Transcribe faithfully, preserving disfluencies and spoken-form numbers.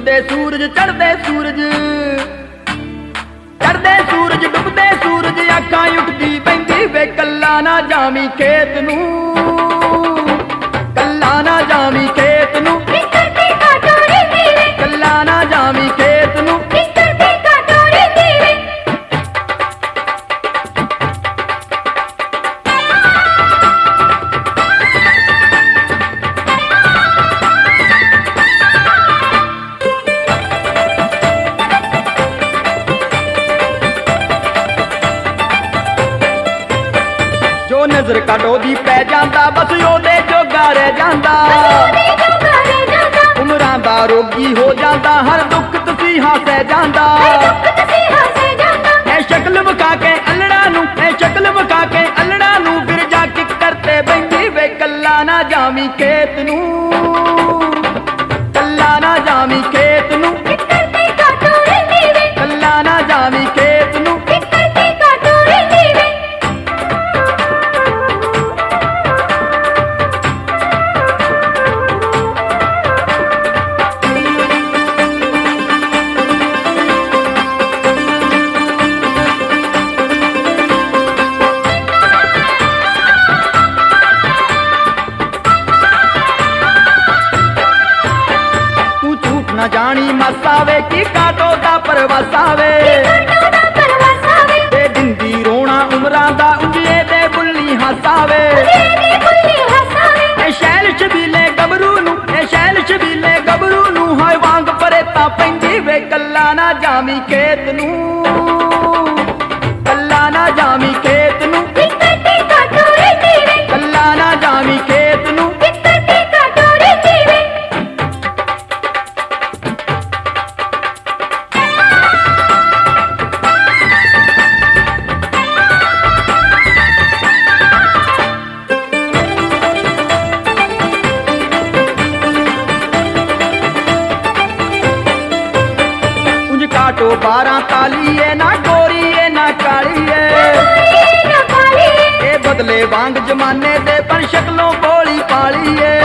ਡੁੱਬਦੇ ਸੂਰਜ ਚੜ੍ਹਦੇ ਸੂਰਜ, ਚੜ੍ਹਦੇ ਸੂਰਜ ਡੁੱਬਦੇ ਸੂਰਜ, ਅੱਖਾਂ ਉੱਠਦੀ ਪੈਂਦੀ ਵੇ ਕੱਲਾ ਨਾ ਜਾਵੀਂ ਖੇਤ ਨੂੰ, ਕੱਲਾ ਨਾ ਜਾਵੀਂ ਖੇਤ ਨੂੰ, ਕੱਲਾ ਨਾ ਜਾਵੀਂ ਖੇਤ ਨੂੰ। ਜੋ ਨਜ਼ਰ ਕਾਟੋ ਦੀ ਪੈ ਜਾਂਦਾ ਬਸ ਉਹਦੇ ਜੋਗਾ ਰਹਿ ਜਾਂਦਾ, ਉਮਰਾਂ ਦਾ ਰੋਗੀ ਹੋ ਜਾਂਦਾ, ਹਰ ਦੁੱਖ ਤੁਸੀਂ ਹਾਸੇ ਜਾਂਦਾ। ਇਹ ਸ਼ਕਲ ਵਿਖਾ ਕੇ ਅਲੜਾ ਨੂੰ, ਇਹ ਸ਼ਕਲ ਵਿਖਾ ਕੇ ਅਲੜਾ ਨੂੰ, ਫਿਰ ਜਾ ਕੇ ਕਰਤੇ ਬੈਠੀ ਵੇ ਕੱਲਾ ਨਾ ਜਾਵੀਂ ਖੇਤ ਨੂੰ, ਕੱਲਾ ਨਾ ਜਾਵੀਂ ਖੇਤ ਨੂੰ, ਕੱਲਾ ਨਾ ਜਾਵੀਂ ਖੇਤ ਨੂੰ। ਨਾ ਜਾਣੀ ਮਸਾਵੇ ਕੀ ਕਾਟੋ ਦਾ ਪਰਵਾਸਾਵੇ, ਤੇ ਦਿੰਦੀ ਰੋਣਾ ਉਮਰਾਂ ਦਾ ਉਂਝੇ ਦੇ ਬੁੱਲੀ ਹਸਾਵੇ। ਇਹ ਸ਼ੈਲ ਛਬੀਲੇ ਗੱਭਰੂ ਨੂੰ, ਇਹ ਸ਼ੈਲ ਛਬੀਲੇ ਗੱਭਰੂ ਨੂੰ, ਹਾਏ ਵਾਂਗ ਪਰੇ ਤਾਂ ਪੈਂਦੀ ਵੇ ਕੱਲਾ ਨਾ ਜਾਵੀਂ ਖੇਤ ਨੂੰ, ਕੱਲਾ ਨਾ ਜਾਵੀਂ ਖੇਤ ਨੂੰ, ਕੱਲਾ ਨਾ ਜਾਵੀਂ ਖੇਤ ਨੂੰ। ਕਾਟੋ ਬਾਰਾਂ ਤਾਲੀਏ ਨਾ ਗੋਰੀਏ ਨਾ ਕਾਲੀਏ, ਇਹ ਬਦਲੇ ਵਾਂਗ ਜਮਾਨੇ ਦੇ ਪਰ ਸ਼ਕਲੋਂ ਭੋਲੀ ਪਾਲੀਏ।